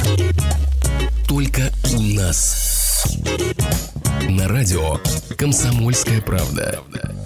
Только у нас. На радио «Комсомольская правда».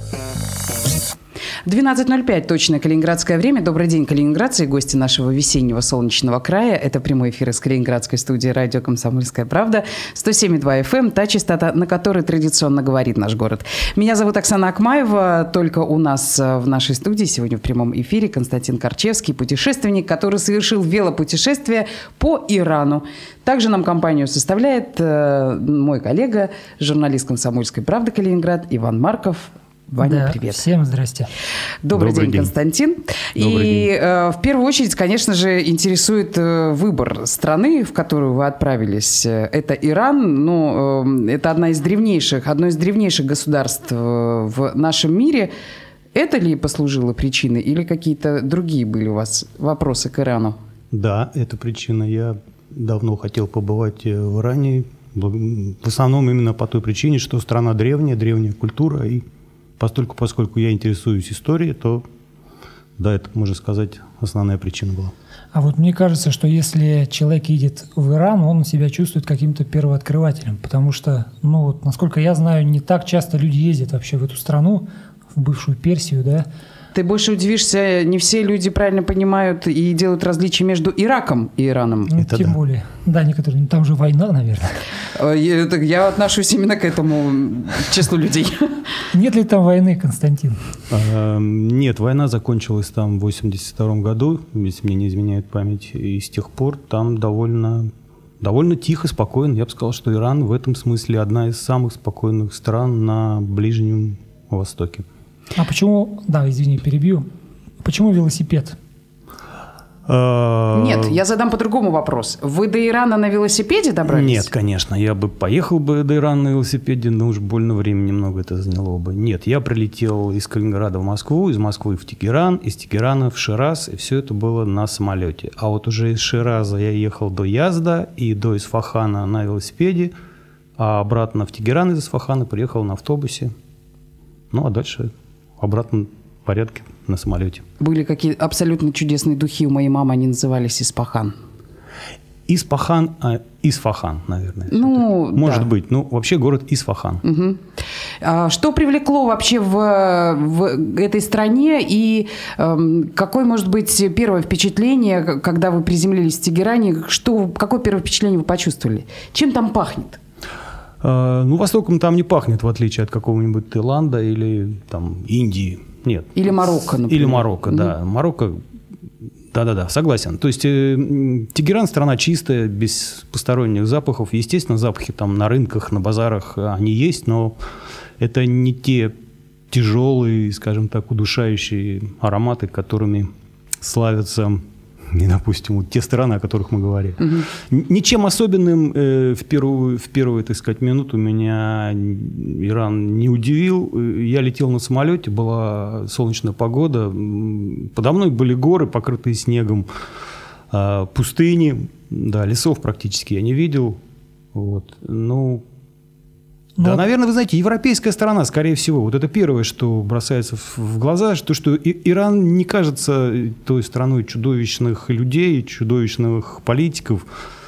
12:05, точное калининградское время. Добрый день, калининградцы и гости нашего весеннего солнечного края. Это прямой эфир из калининградской студии радио «Комсомольская правда». 107,2 FM, та частота, на которой традиционно говорит наш город. Меня зовут Оксана Акмаева. Только у нас в нашей студии сегодня в прямом эфире Константин Корчевский, путешественник, который совершил велопутешествие по Ирану. Также нам компанию составляет мой коллега, журналист «Комсомольской правды» Калининград Иван Марков. Ваня, да, привет. Всем здрасте. Добрый день, Константин. Добрый день. В первую очередь, конечно же, интересует выбор страны, в которую вы отправились. Это Иран. Ну, это одно из древнейших государств в нашем мире. Это ли послужило причиной или какие-то другие были у вас вопросы к Ирану? Да, это причина. Я давно хотел побывать в Иране. В основном именно по той причине, что страна древняя культура, и поскольку я интересуюсь историей, то, да, это, можно сказать, основная причина была. А вот мне кажется, что если человек едет в Иран, он себя чувствует каким-то первооткрывателем, потому что, ну, вот, насколько я знаю, не так часто люди ездят вообще в эту страну, в бывшую Персию, да. Ты больше удивишься, не все люди правильно понимают и делают различия между Ираком и Ираном. Ну, тем более. Да, некоторые, там же война, наверное. Я отношусь именно к этому числу людей. Нет ли там войны, Константин? Нет, война закончилась там в 1982 году, если мне не изменяет память, и с тех пор там довольно тихо, спокойно. Я бы сказал, что Иран в этом смысле одна из самых спокойных стран на Ближнем Востоке. А почему, да, извини, перебью, почему велосипед? Нет, я задам по-другому вопрос. Вы до Ирана на велосипеде добрались? Нет, конечно, я бы поехал бы до Ирана на велосипеде, но уж больно времени много это заняло бы. Нет, я прилетел из Калининграда в Москву, из Москвы в Тегеран, из Тегерана в Шираз, и все это было на самолете. А вот уже из Шираза я ехал до Язда и до Исфахана на велосипеде, а обратно в Тегеран из Исфахана приехал на автобусе. Ну, а дальше в обратном порядке на самолете. Были какие абсолютно чудесные духи у моей мамы, они назывались Испахан. Исфахан, наверное. Ну, может да. быть. Ну, вообще город Исфахан. Угу. Что привлекло вообще в этой стране и какое может быть первое впечатление, когда вы приземлились в Тегеране? Какое первое впечатление вы почувствовали? Чем там пахнет? Ну, Востоком там не пахнет, в отличие от какого-нибудь Таиланда или там Индии. Нет. Или Марокко, например. Или Марокко, да. Марокко, да, согласен. То есть Тегеран страна чистая, без посторонних запахов. Естественно, запахи там на рынках, на базарах они есть, но это не те тяжелые, скажем так, удушающие ароматы, которыми славятся, допустим, вот те страны, о которых мы говорили. Угу. Ничем особенным в первую, так сказать, минуту меня Иран не удивил. Я летел на самолете, была солнечная погода. Подо мной были горы, покрытые снегом, пустыни. Да, лесов практически я не видел. Вот. Да, наверное, вы знаете, европейская страна, скорее всего. Вот это первое, что бросается в глаза, что Иран не кажется той страной чудовищных людей, чудовищных политиков,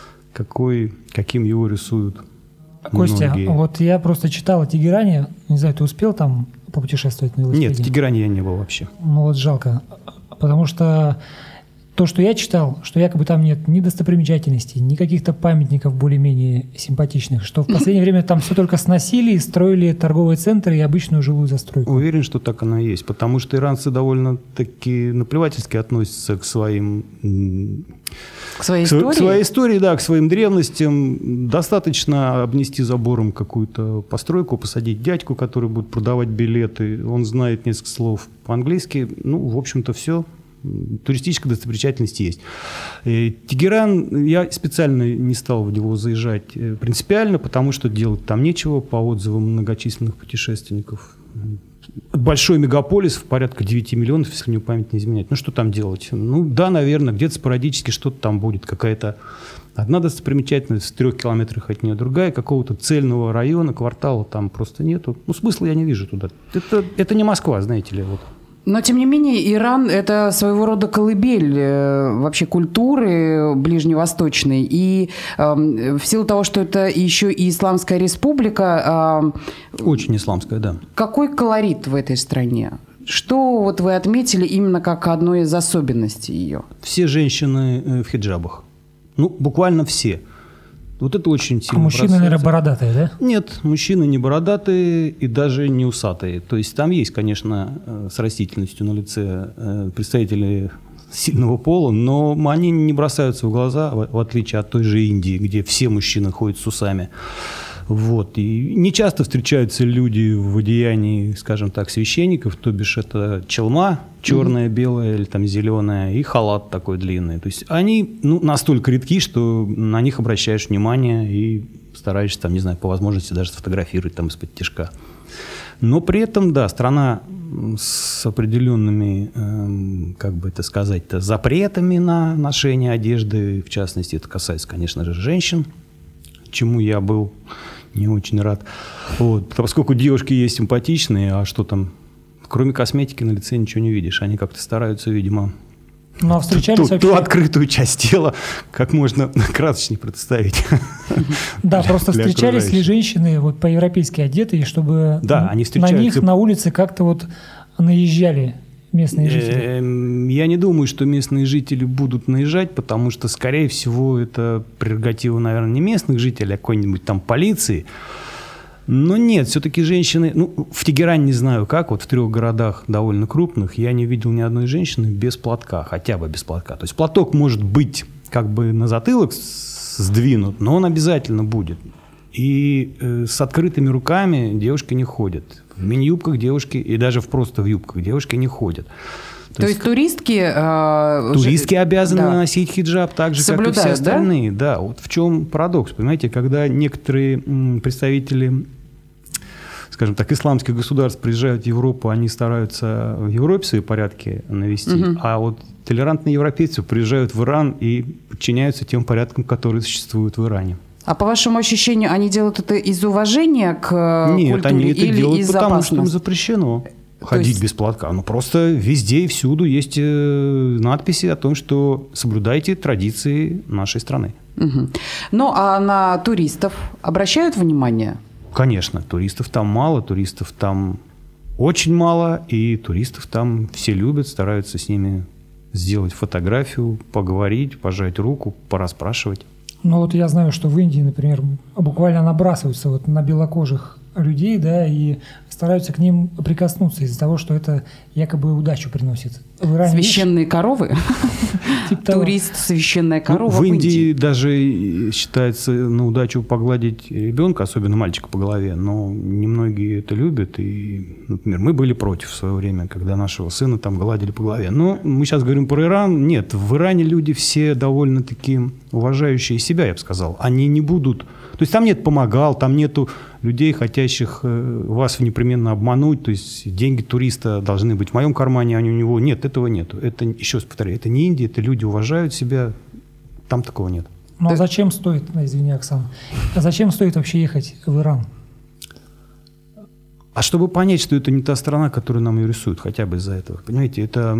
каким его рисуют Костя, многие. вот я просто читал о Тегеране, не знаю, ты успел там попутешествовать на велосипеде? Нет, в Тегеране я не был вообще. Ну вот жалко, потому что то, что я читал, что якобы там нет ни достопримечательностей, ни каких-то памятников более-менее симпатичных, что в последнее время там все только сносили и строили торговые центры и обычную жилую застройку. Уверен, что так оно и есть, потому что иранцы довольно-таки наплевательски относятся к своим... К своей истории? К своей истории, да, к своим древностям. Достаточно обнести забором какую-то постройку, посадить дядьку, который будет продавать билеты. Он знает несколько слов по-английски. Ну, в общем-то, все. Туристическая достопримечательность есть. Тегеран, я специально не стал в него заезжать принципиально, потому что делать там нечего, по отзывам многочисленных путешественников. Большой мегаполис, в порядка 9 миллионов, если мне память не изменяет. Ну, что там делать? Ну, да, наверное, где-то спорадически что-то там будет. Какая-то одна достопримечательность в 3 километрах от нее, другая, какого-то цельного района, квартала там просто нету. Ну, смысла я не вижу туда. Это не Москва, знаете ли, вот. Но, тем не менее, Иран – это своего рода колыбель вообще культуры ближневосточной. И в силу того, что это еще и исламская республика… Очень исламская, да. Какой колорит в этой стране? Что вот вы отметили именно как одной из особенностей ее? Все женщины в хиджабах. Ну, буквально все. Вот это очень сильно. А мужчины, наверное, бородатые, да? Нет, мужчины не бородатые и даже не усатые. То есть там есть, конечно, с растительностью на лице представители сильного пола, но они не бросаются в глаза, в отличие от той же Индии, где все мужчины ходят с усами. Вот. И не часто встречаются люди в одеянии, скажем так, священников, то бишь это челма черная, белая или там зеленая, и халат такой длинный. То есть они настолько редки, что на них обращаешь внимание и стараешься, там, не знаю, по возможности даже сфотографировать там из-под тишка. Но при этом, да, страна с определенными, как бы это сказать-то, запретами на ношение одежды, в частности, это касается, конечно же, женщин, чему я был не очень рад. Вот. Поскольку девушки есть симпатичные, а что там, кроме косметики на лице ничего не видишь. Они как-то стараются, видимо, ну, а встречались вообще... ту открытую часть тела как можно красочнее представить. Да, просто встречались ли женщины вот по-европейски одетые, чтобы на них на улице как-то вот наезжали местные жители? Я не думаю, что местные жители будут наезжать, потому что, скорее всего, это прерогатива, наверное, не местных жителей, а какой-нибудь там полиции. Но нет, все-таки женщины... Ну, в Тегеране не знаю как, вот в 3 городах довольно крупных я не видел ни одной женщины без платка, хотя бы без платка. То есть платок может быть как бы на затылок сдвинут, но он обязательно будет. И с открытыми руками девушки не ходят. В мини-юбках девушки, и даже просто в юбках девушки не ходят. То есть туристки... Туристки обязаны носить хиджаб так же, соблюдают, как и все остальные. Да, вот в чем парадокс. Понимаете, когда некоторые представители, скажем так, исламских государств приезжают в Европу, они стараются в Европе свои порядки навести, а вот толерантные европейцы приезжают в Иран и подчиняются тем порядкам, которые существуют в Иране. А по вашему ощущению, они делают это из уважения к культуре? Нет, они это или делают, из-за потому опасности? что им запрещено ходить без платка. Ну, просто везде и всюду есть надписи о том, что соблюдайте традиции нашей страны. Угу. Ну, а на туристов обращают внимание? Конечно, туристов там мало, туристов там очень мало, и туристов там все любят, стараются с ними сделать фотографию, поговорить, пожать руку, порасспрашивать. Ну вот я знаю, что в Индии, например, буквально набрасываются вот на белокожих людей, да, и стараются к ним прикоснуться из-за того, что это якобы удачу приносит. Священные коровы? Турист, священная корова в Индии даже считается на удачу погладить ребенка, особенно мальчика, по голове, но немногие это любят. И, например, мы были против в свое время, когда нашего сына там гладили по голове. Но мы сейчас говорим про Иран. Нет, в Иране люди все довольно-таки уважающие себя, я бы сказал. Они не будут... То есть там нет помогал, там нету людей, хотящих вас непременно обмануть. То есть деньги туриста должны быть в моем кармане, а не у него. Нет, этого нету. Это, еще раз повторяю, это не Индия, это люди уважают себя. Там такого нет. Ну а зачем стоит, извини, Оксана, а зачем стоит вообще ехать в Иран? А чтобы понять, что это не та страна, которую нам ее рисуют, хотя бы из-за этого. Понимаете, это...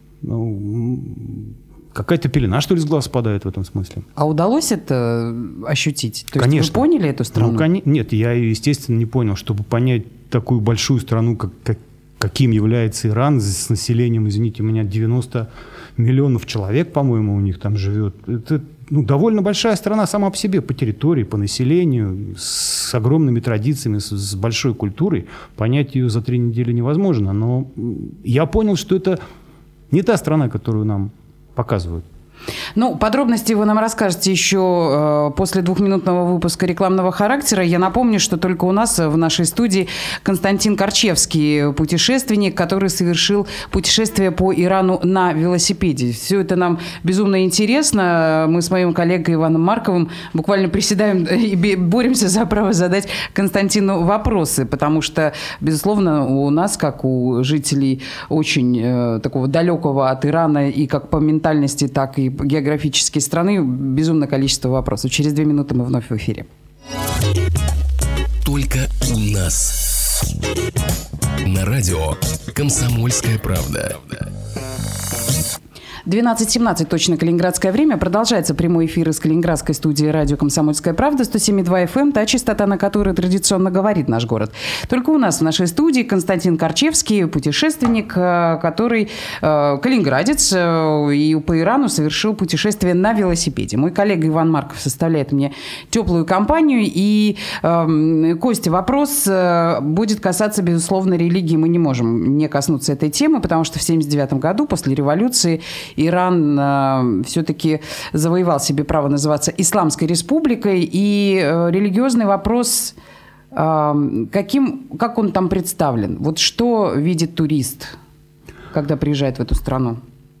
какая-то пелена, что ли, с глаз спадает в этом смысле. А удалось это ощутить? То Конечно. есть вы поняли эту страну? Нет, я, естественно, не понял. Чтобы понять такую большую страну, каким является Иран, с населением, извините меня, 90 миллионов человек, по-моему, у них там живет. Это довольно большая страна сама по себе, по территории, по населению, с огромными традициями, с большой культурой. Понять ее за 3 недели невозможно. Но я понял, что это не та страна, которую нам показывают. Ну, подробности вы нам расскажете еще после 2-минутного выпуска рекламного характера. Я напомню, что только у нас в нашей студии Константин Корчевский, путешественник, который совершил путешествие по Ирану на велосипеде. Все это нам безумно интересно. Мы с моим коллегой Иваном Марковым буквально приседаем и боремся за право задать Константину вопросы, потому что, безусловно, у нас, как у жителей очень такого далекого от Ирана и как по ментальности, так и географические страны, безумное количество вопросов. Через 2 минуты мы вновь в эфире. Только у нас. На радио «Комсомольская правда». 12:17 точно калининградское время. Продолжается прямой эфир из калининградской студии радио «Комсомольская правда», 107,2 FM, та частота, на которой традиционно говорит наш город. Только у нас в нашей студии Константин Корчевский, путешественник, который калининградец и по Ирану совершил путешествие на велосипеде. Мой коллега Иван Марков составляет мне теплую компанию. И, Костя, вопрос будет касаться, безусловно, религии. Мы не можем не коснуться этой темы, потому что в 1979 году, после революции, Иран все-таки завоевал себе право называться Исламской республикой. И религиозный вопрос, как он там представлен? Вот что видит турист, когда приезжает в эту страну?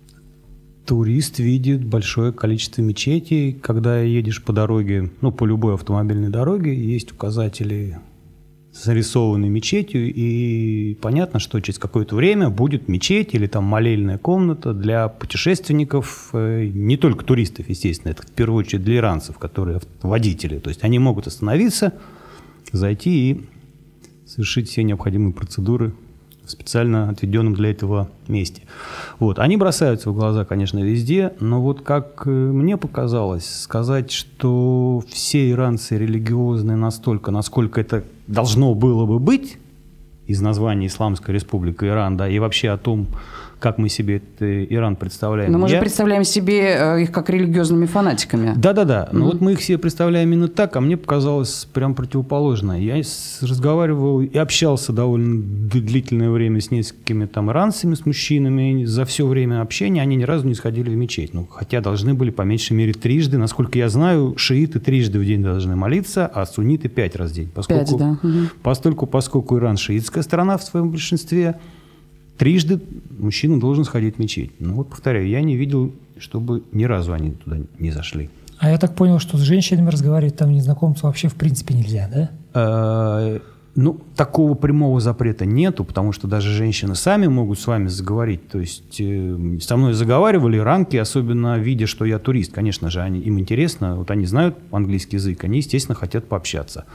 Турист видит большое количество мечетей. Когда едешь по дороге, по любой автомобильной дороге, есть указатели с зарисованной мечетью, и понятно, что через какое-то время будет мечеть или там молельная комната для путешественников, не только туристов, естественно, это в первую очередь для иранцев, которые водители. То есть они могут остановиться, зайти и совершить все необходимые процедуры в специально отведенном для этого месте. Они бросаются в глаза, конечно, везде, но вот как мне показалось, сказать, что все иранцы религиозные настолько, насколько это должно было бы быть из названия Исламская республика Иран, да, и вообще о том, как мы себе этот Иран представляем. Но мы же представляем себе их как религиозными фанатиками. Да-да-да. Но вот мы их себе представляем именно так, а мне показалось прям противоположно. Я разговаривал и общался довольно длительное время с несколькими там иранцами, с мужчинами. За все время общения они ни разу не сходили в мечеть. Хотя должны были по меньшей мере трижды. Насколько я знаю, шииты трижды в день должны молиться, а сунниты 5 раз в день. Поскольку Иран шиитская страна в своем большинстве, трижды мужчина должен сходить в мечеть. Повторяю, я не видел, чтобы ни разу они туда не зашли. А я так понял, что с женщинами разговаривать там незнакомцу вообще в принципе нельзя, да? Такого прямого запрета нету, потому что даже женщины сами могут с вами заговорить. То есть со мной заговаривали иранки, особенно видя, что я турист. Конечно же, им интересно, они знают английский язык, они, естественно, хотят пообщаться.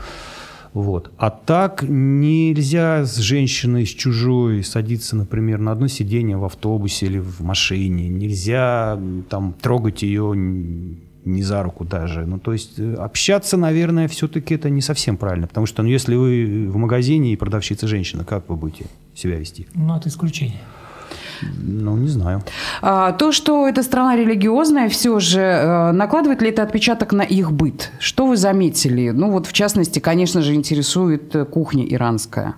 А так нельзя с женщиной, с чужой садиться, например, на одно сиденье в автобусе или в машине. Нельзя там трогать ее не за руку даже. То есть общаться, наверное, все-таки это не совсем правильно. Потому что если вы в магазине и продавщица женщина, как вы будете себя вести? Это исключение. Не знаю. То, что эта страна религиозная, все же накладывает ли это отпечаток на их быт? Что вы заметили? В частности, конечно же, интересует кухня иранская.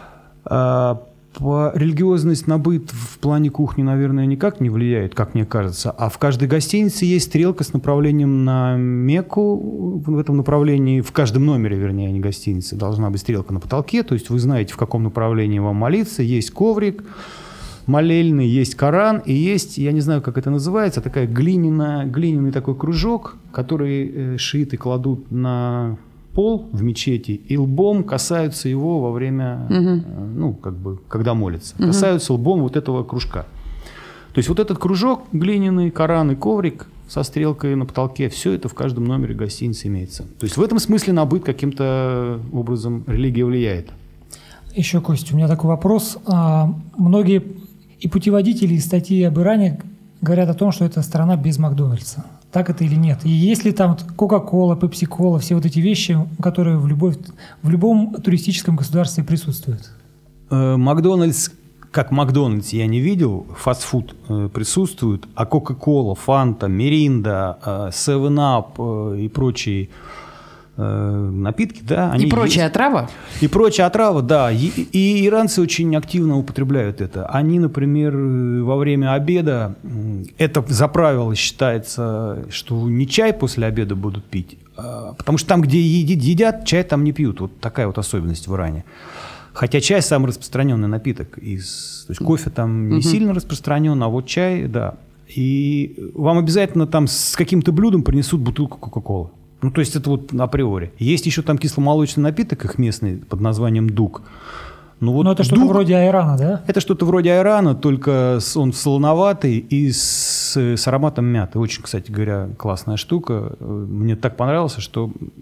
Религиозность на быт в плане кухни, наверное, никак не влияет, как мне кажется. А в каждой гостинице есть стрелка с направлением на Мекку. В этом направлении, в каждом номере, вернее, а не гостинице, должна быть стрелка на потолке. То есть вы знаете, в каком направлении вам молиться. Есть коврик молельный, есть Коран, и есть, я не знаю, как это называется, такая глиняный такой кружок, который шииты кладут на пол в мечети и лбом касаются его во время, когда молятся. Касаются лбом этого кружка. То есть этот кружок глиняный, Коран и коврик со стрелкой на потолке, все это в каждом номере гостиницы имеется. То есть в этом смысле на быт каким-то образом религия влияет. Еще, Костя, у меня такой вопрос. Многие и путеводители, и статьи об Иране говорят о том, что это страна без Макдональдса. Так это или нет? И есть ли там Кока-кола, Пепси-кола, все эти вещи, которые в любом туристическом государстве присутствуют? Макдональдс, как Макдональдс я не видел, фастфуд присутствует, а Кока-кола, Фанта, Миринда, 7-Up и прочие напитки, да, они и прочая есть. отрава? И прочая отрава, да. И иранцы очень активно употребляют это. Они, например, во время обеда, это за правило считается, что не чай после обеда будут пить, потому что там, где едят, чай там не пьют. Такая особенность в Иране. Хотя чай самый распространенный напиток. То есть кофе там не сильно распространен, а чай, да. И вам обязательно там с каким-то блюдом принесут бутылку Кока-колы. То есть это априори. Есть еще там кисломолочный напиток их местный под названием дук. Это что-то вроде айрана, да? Это что-то вроде айрана, только он солоноватый и с ароматом мяты. Очень, кстати говоря, классная штука. Мне так понравился, что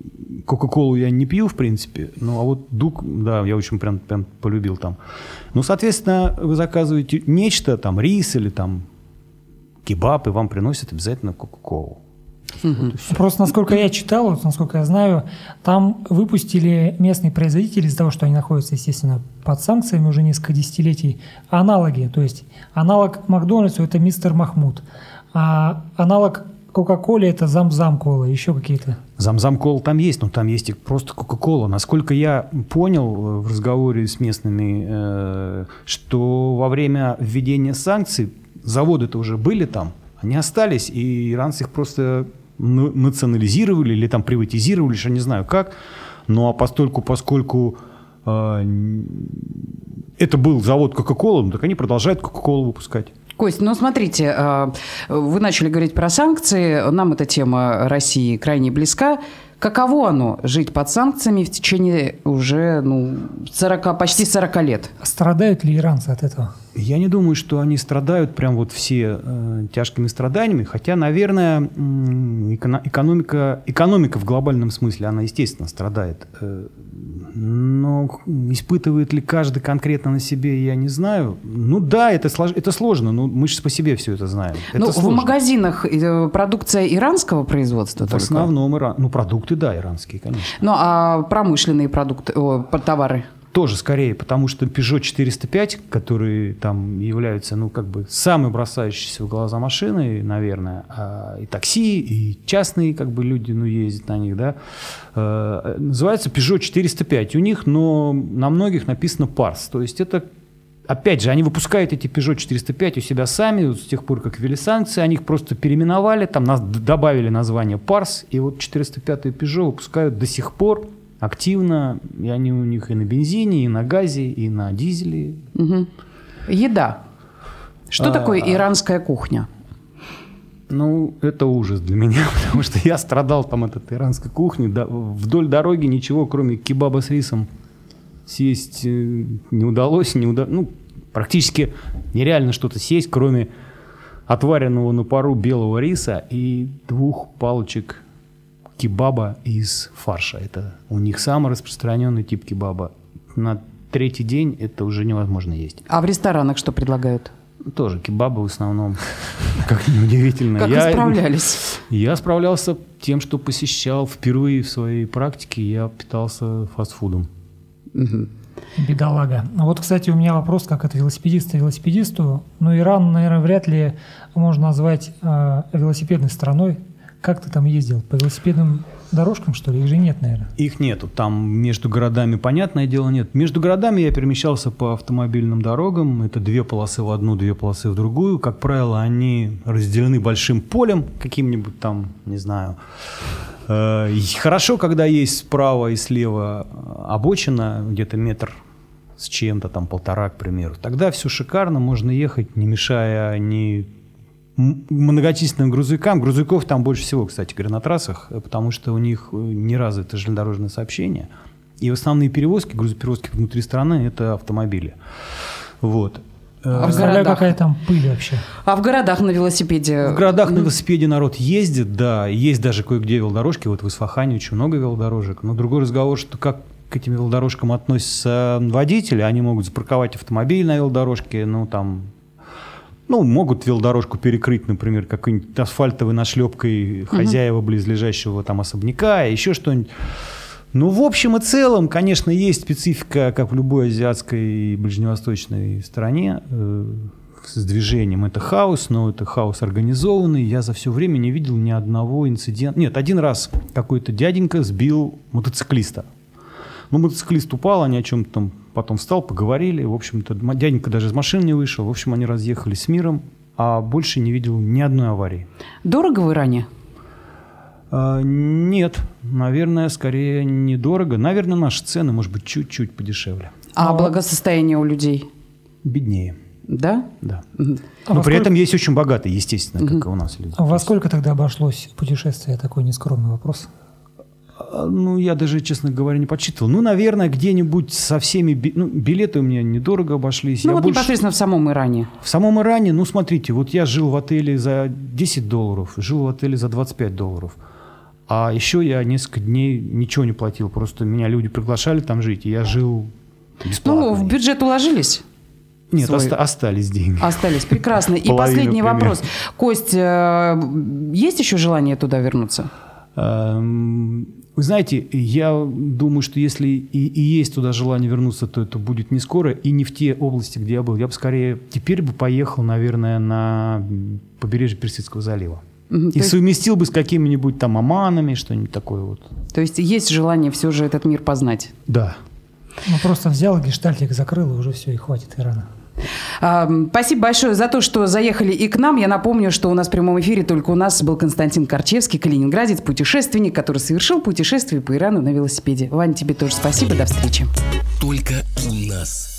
Кока-колу я не пью, в принципе, ну, а вот Дук, да, я очень прям полюбил там. Ну, соответственно, вы заказываете нечто, там, рис или там кебаб, и вам приносят обязательно Кока-колу. Вот просто, насколько я читал, вот, насколько я знаю, там выпустили местные производители из-за того, что они находятся, естественно, под санкциями уже несколько десятилетий, аналоги. То есть аналог Макдональдсу – это мистер Махмуд, а аналог Кока-коле – это зам-зам-кола, еще какие-то. Зам-зам-кола там есть, но там есть и просто Кока-кола. Насколько я понял в разговоре с местными, что во время введения санкций заводы-то уже были там, они остались, и иранцы их просто национализировали или там приватизировали, я не знаю как. Ну а поскольку это был завод Кока-кола, ну, так они продолжают Кока-колу выпускать. Кость, ну смотрите, вы начали говорить про санкции, нам эта тема России крайне близка. Каково оно жить под санкциями в течение уже почти 40 лет? Страдают ли иранцы от этого? Я не думаю, что они страдают прям вот все тяжкими страданиями, хотя, наверное, экономика в глобальном смысле, она, естественно, страдает. Но испытывает ли каждый конкретно на себе, я не знаю. Ну да, это сложно, но мы же по себе все это знаем. Это в магазинах продукция иранского производства в только? основном продукты, да, иранские, конечно. Ну а промышленные продукты, товары? Тоже скорее, потому что Peugeot 405, которые там являются, самой бросающейся в глаза машиной, наверное, и такси, и частные, люди, ездят на них, да, называется Peugeot 405. У них, но на многих написано Pars. То есть это, опять же, они выпускают эти Peugeot 405 у себя сами, с тех пор, как ввели санкции, они их просто переименовали, там добавили название Pars, и вот 405-е Peugeot выпускают до сих пор активно, и они у них и на бензине, и на газе, и на дизеле. Угу. Еда. Что такое иранская кухня? Это ужас для меня, потому что я страдал там от этой иранской кухни. Вдоль дороги ничего, кроме кебаба с рисом, съесть не удалось. Практически нереально что-то съесть, кроме отваренного на пару белого риса и 2 палочек кебаба из фарша. Это у них самый распространенный тип кебаба. На 3-й день это уже невозможно есть. А в ресторанах что предлагают? Тоже кебабы в основном. Как неудивительно. Как вы справлялись? Я справлялся тем, что посещал впервые в своей практике, я питался фастфудом. Бедолага. Вот, кстати, у меня вопрос, как это велосипедисту. Иран, наверное, вряд ли можно назвать велосипедной страной. Как ты там ездил? По велосипедным дорожкам, что ли? Их же нет, наверное. Их нету. Там между городами, понятное дело, нет. Между городами я перемещался по автомобильным дорогам. Это 2 полосы в одну, 2 полосы в другую. Как правило, они разделены большим полем, каким-нибудь там, не знаю. Хорошо, когда есть справа и слева обочина, где-то метр с чем-то, там 1,5, к примеру. Тогда все шикарно, можно ехать, не мешая ни многочисленным грузовикам. Грузовиков там больше всего, кстати говоря, на трассах, потому что у них не развито железнодорожное сообщение. И основные перевозки, грузоперевозки внутри страны – это автомобили. Вот. А в городах какая там пыль вообще? А в городах на велосипеде? В городах на велосипеде народ ездит, да. Есть даже кое-где велодорожки. Вот в Исфахане очень много велодорожек. Но другой разговор, что как к этим велодорожкам относятся водители. Они могут запарковать автомобиль на велодорожке, могут велодорожку перекрыть, например, какой-нибудь асфальтовой нашлепкой хозяева близлежащего там особняка, еще что-нибудь. В общем и целом, конечно, есть специфика, как в любой азиатской и ближневосточной стране, с движением. Это хаос, но это хаос организованный. Я за все время не видел ни одного инцидента. Нет, один раз какой-то дяденька сбил мотоциклиста. Мотоциклист упал, они о чем-то там потом встал, поговорили. В общем-то, дяденька даже из машины не вышел. В общем, они разъехались с миром, а больше не видел ни одной аварии. Дорого в Иране? Нет, наверное, скорее недорого. Наверное, наши цены, может быть, чуть-чуть подешевле. А благосостояние у людей? Беднее. Да? Да. Но при этом есть очень богатые, естественно, как и у нас люди. А во сколько тогда обошлось путешествие? Такой нескромный вопрос. Я даже, честно говоря, не подсчитывал. Наверное, где-нибудь со всеми... билеты у меня недорого обошлись. Непосредственно в самом Иране. В самом Иране, смотрите, вот я жил в отеле за $10, жил в отеле за $25. А еще я несколько дней ничего не платил. Просто меня люди приглашали там жить, и я жил бесплатно. Ну, в бюджет уложились? Нет, остались деньги. Остались, прекрасно. И последний вопрос. Кость, есть еще желание туда вернуться? Вы знаете, я думаю, что если и есть туда желание вернуться, то это будет не скоро и не в те области, где я был. Я бы скорее теперь бы поехал, наверное, на побережье Персидского залива. И совместил бы с какими-нибудь там Оманами, что-нибудь такое вот. То есть есть желание все же этот мир познать? Да. Ну, просто взял гештальтик, закрыл, и уже все, и хватит Ирана. Спасибо большое за то, что заехали и к нам. Я напомню, что у нас в прямом эфире только у нас был Константин Корчевский, калининградец, путешественник, который совершил путешествие по Ирану на велосипеде. Вань, тебе тоже спасибо. До встречи. Только у нас.